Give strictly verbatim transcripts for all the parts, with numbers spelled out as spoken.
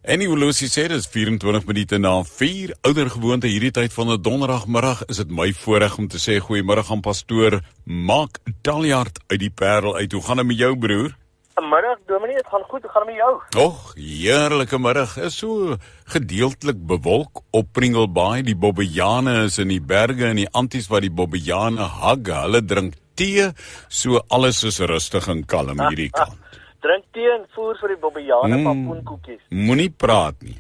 En die horlosie sê, dis vyf en twintig minute na vier, ouer gewoonte hierdie tyd van 'n donderdagmiddag, is dit my voorreg om te sê goeiemiddag aan pastoor Mark Taljaard uit die Parel uit. Hoe gaan dit met jou, broer? Middag, Dominee, het gaan goed, hoe gaan het met jou? Och, heerlike middag, is so gedeeltelik bewolk op Pringle Bay. Die Bobbejane is in die berge en die anties wat die Bobbejane hug, hulle drink tee, so alles is rustig en kalm hierdie kant. Drink tee en voer vir die Bobbejane Mm. papoenkoekies. Moenie praat nie.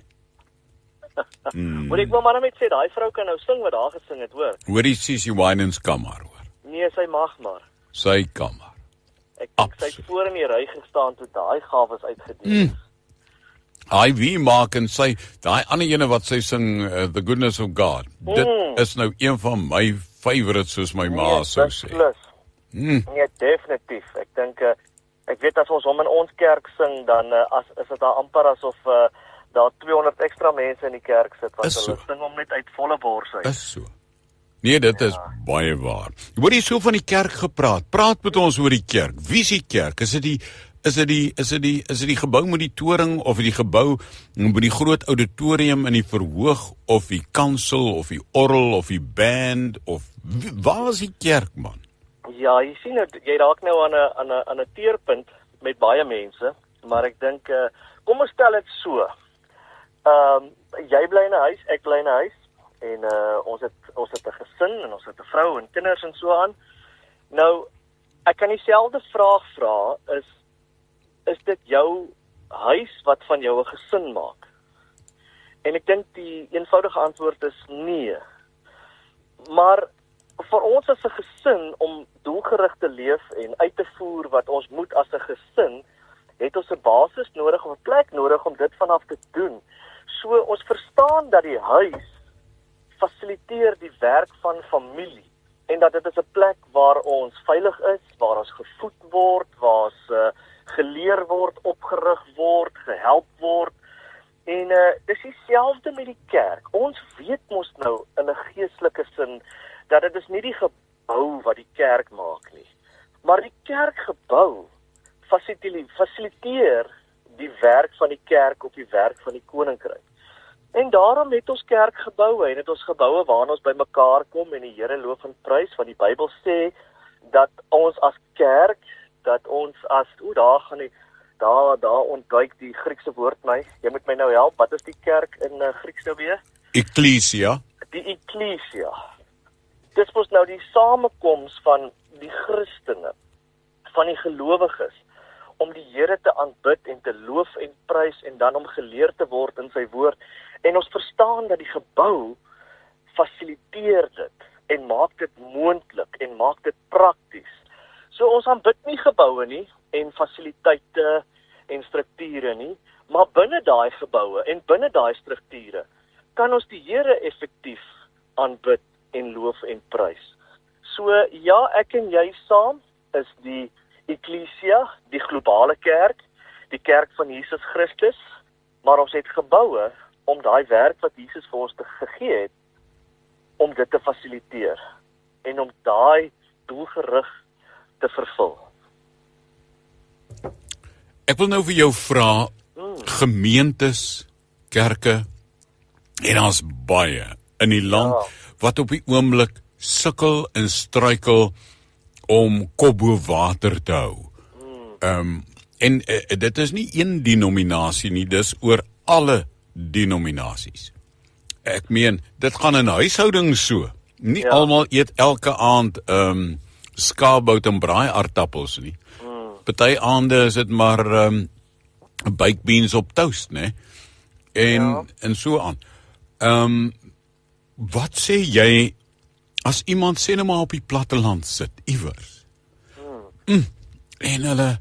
Mm. Maar ek wil maar net sê, daai vrou kan nou sing wat daar gesing het, hoor. Hoorie Sissy Winans kan maar hoor. Nee, sy mag maar. Sy kan maar. Ek dink sy het voor in die ry gestaan toe daai gawes uitgedeel is. Mm. Hy wie maak en sy, daai ander ene wat sy sing, uh, The Goodness of God. Mm. Dit is nou een van my favorites, soos my ma nee, sou sê. Plus. Mm. Nee, definitief. Ek dink uh, ek weet as ons hom in ons kerk sing, dan uh, as is dit daar amper asof uh, daar tweehonderd ekstra mense in die kerk sit wat Is hulle so. sing hom net uit volle bors uit. Is so. Nee, dit Ja. is baie waar. Hoor jy so van die kerk gepraat? Praat met ons oor die kerk. Wie is die kerk? Is dit die is dit die is dit die is dit die gebou met die toring of die gebou met die groot auditorium in die verhoog of die kansel of die orgel of die band of wie, waar is die kerk, man? Ja, jy sien het, jy raak nou aan 'n aan 'n aan 'n teerpunt met baie mense, maar ek dink uh, kom ons stel dit so. Ehm um, jy bly in 'n huis, ek bly in 'n huis en uh, ons het ons het 'n gesin en ons het 'n vrou en kinders en so aan. Nou ek kan dieselfde vraag vra, is is dit jou huis wat van jou 'n gesin maak? En ek dink die eenvoudige antwoord is nee. Maar vir ons as 'n gesin om doelgerig te leef en uit te voer wat ons moet as 'n gesin, het ons 'n basis nodig of 'n plek nodig om dit vanaf te doen. So ons verstaan dat die huis fasiliteer die werk van familie en dat dit is 'n plek waar ons veilig is, waar ons gevoed word, waar ons uh, geleer word, opgerig word, gehelp word. En uh, dis dieselfde met die kerk. Ons weet mos nou in 'n geestelike sin dat dit is nie die gebou wat die kerk maak nie, maar die kerkgebou fasiliteer die werk van die kerk op die werk van die koninkryk. En daarom het ons kerkgeboue en het ons geboue waarin ons bymekaar kom en die Here loof en prys, want die Bybel sê dat ons as kerk, dat ons as o, daar gaan die daar daar ontduik die Griekse woord my. Jy moet my nou help. Wat is die kerk in uh, Grieks nou weer? Ecclesia. Die Ecclesia. Dis mos nou die samekoms van die Christene, van die gelowiges, om die Here te aanbid en te loof en prys en dan om geleer te word in sy woord. En ons verstaan dat die gebou fasiliteer dit en maak dit moontlik en maak dit prakties. So ons aanbid nie geboue nie en fasiliteite en strukture nie, maar binne daai geboue en binne daai strukture kan ons die Here effektief aanbid en loof en prys. So ja, ek en jy saam is die Ecclesia, die globale kerk, die kerk van Jesus Christus, maar ons het geboue om daai werk wat Jesus vir ons te gegee het, om dit te fasiliteer en om daai doelgerig te vervul. Ek wil nou vir jou vra, hmm. gemeentes, kerke, en daar's baie in die land, ja. wat op die oomblik sukkel en struikel om kop bo water te hou. Hmm. Um, en uh, dit is nie een denominasie nie, dis oor alle denominasies. Ek meen, dit gaan in huishoudings so. Nie ja. almal eet elke aand um, skaapbout en braai aardappels nie. Hmm. Party aande is dit maar um, baked beans op toast, né? En ja. en so aan. Ehm um, wat sê jy as iemand sê nou maar op die platteland sit iewers? Hmm. Mm, en hulle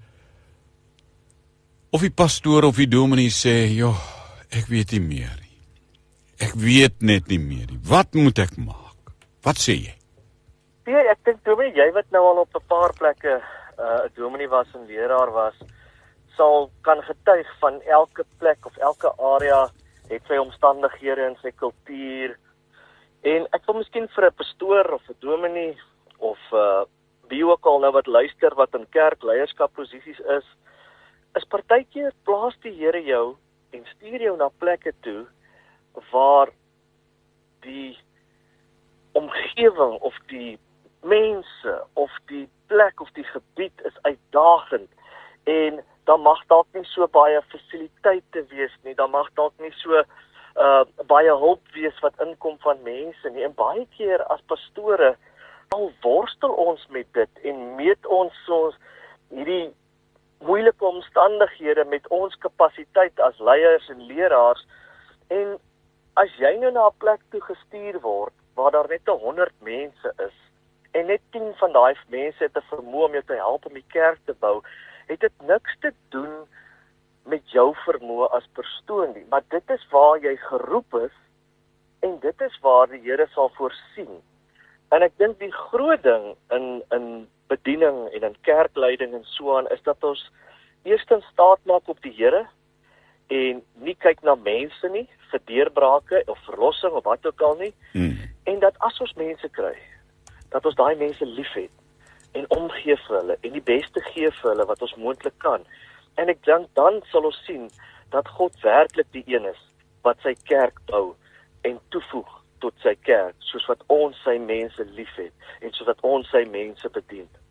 of die pastoor of die dominee sê, "Joh, ek weet nie meer nie. Ek weet net nie meer nie. Wat moet ek maak?" Wat sê jy? Ja, ek dink dominee, jy wat nou al op 'n paar plekke 'n uh, dominee was en leraar was, sal kan getuig van elke plek of elke area het sy omstandighede en sy kultuur. En ek wil miskien vir 'n pastoor of 'n dominee of uh, wie ook al nou wat luister wat in kerk leierskap posisies is, is partykeer plaas die Here jou en stuur jou na plekke toe waar die omgewing of die mense of die plek of die gebied is uitdagend en dan mag dalk nie so baie fasiliteite wees nie, dan mag dalk nie so uh, baie hulp wees wat inkom van mense nie. En baie keer as pastore al worstel ons met dit en meet ons ons hierdie moeilike omstandighede met ons kapasiteit as leiers en leraars. En as jy nou na 'n plek toe gestuur word waar daar net honderd mense is en net tien van daai mense het 'n vermoë om jou te help om die kerk te bou, het dit niks te doen met jou vermoë as persoon nie, maar dit is waar jy geroep is en dit is waar die Here sal voorsien. En ek dink die groot ding in in bediening en in kerkleiding en so aan is dat ons eerstens staat maak op die Here en nie kyk na mense nie vir deurbrake of verlossing of wat ook al nie. Hmm. En dat as ons mense kry, dat ons daai mense liefhet en omgee vir hulle en die beste gee vir hulle wat ons moontlik kan. En ek dink dan sal ons sien dat God werklik die een is wat sy kerk bou en toevoeg tot sy kerk, soos wat ons sy mense liefhet en soos wat ons sy mense bedien.